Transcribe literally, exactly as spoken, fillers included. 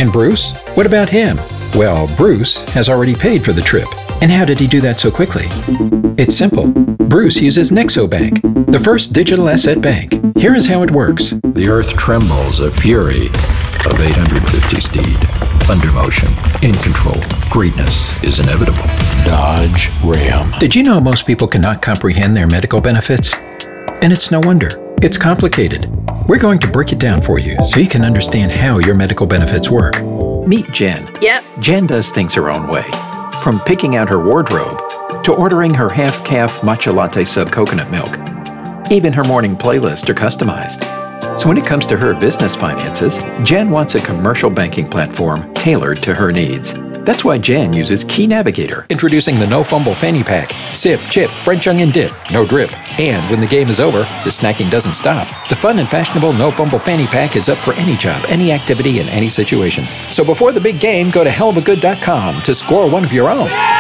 And Bruce? What about him? Well, Bruce has already paid for the trip. And how did he do that so quickly? It's simple. Bruce uses NexoBank, the first digital asset bank. Here is how it works. The earth trembles, a fury of eight hundred fifty steed. Under motion, in control. Greatness is inevitable. Dodge Ram. Did you know most people cannot comprehend their medical benefits? And it's no wonder. It's complicated. We're going to break it down for you so you can understand how your medical benefits work. Meet Jen. Yep. Jen does things her own way. From picking out her wardrobe to ordering her half-calf matcha latte sub coconut milk. Even her morning playlist are customized. So when it comes to her business finances, Jen wants a commercial banking platform tailored to her needs. That's why Jen uses Key Navigator. Introducing the No Fumble Fanny Pack. Sip, chip, French onion dip, no drip. And when the game is over, the snacking doesn't stop. The fun and fashionable No Fumble Fanny Pack is up for any job, any activity, in any situation. So before the big game, go to hell of a good dot com to score one of your own.